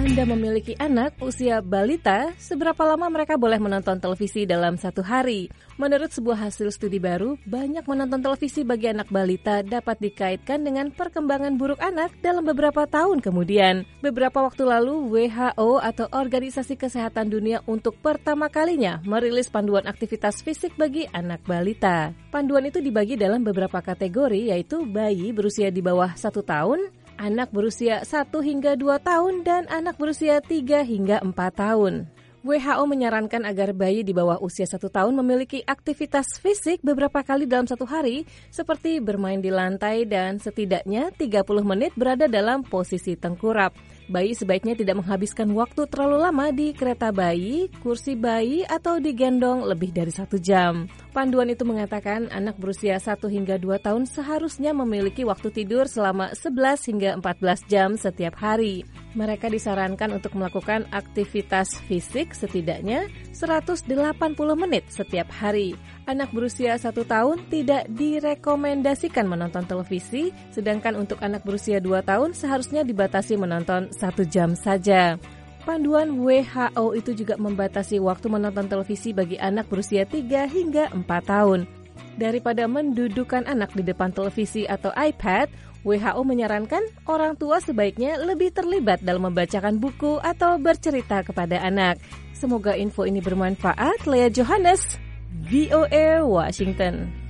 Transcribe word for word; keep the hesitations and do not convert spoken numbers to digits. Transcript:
Anda memiliki anak usia balita, seberapa lama mereka boleh menonton televisi dalam satu hari? Menurut sebuah hasil studi baru, banyak menonton televisi bagi anak balita dapat dikaitkan dengan perkembangan buruk anak dalam beberapa tahun kemudian. Beberapa waktu lalu, W H O atau Organisasi Kesehatan Dunia untuk pertama kalinya merilis panduan aktivitas fisik bagi anak balita. Panduan itu dibagi dalam beberapa kategori, yaitu bayi berusia di bawah satu tahun, anak berusia satu hingga dua tahun, dan anak berusia tiga hingga empat tahun. W H O menyarankan agar bayi di bawah usia satu tahun memiliki aktivitas fisik beberapa kali dalam satu hari, seperti bermain di lantai dan setidaknya tiga puluh menit berada dalam posisi tengkurap. Bayi sebaiknya tidak menghabiskan waktu terlalu lama di kereta bayi, kursi bayi, atau digendong lebih dari satu jam. Panduan itu mengatakan anak berusia satu hingga dua tahun seharusnya memiliki waktu tidur selama sebelas hingga empat belas jam setiap hari. Mereka disarankan untuk melakukan aktivitas fisik setidaknya seratus delapan puluh menit setiap hari. Anak berusia satu tahun tidak direkomendasikan menonton televisi, sedangkan untuk anak berusia dua tahun seharusnya dibatasi menonton satu jam saja. Panduan W H O itu juga membatasi waktu menonton televisi bagi anak berusia tiga hingga empat tahun. Daripada mendudukan anak di depan televisi atau iPad, W H O menyarankan orang tua sebaiknya lebih terlibat dalam membacakan buku atau bercerita kepada anak. Semoga info ini bermanfaat. Lea Johannes, V O A Washington.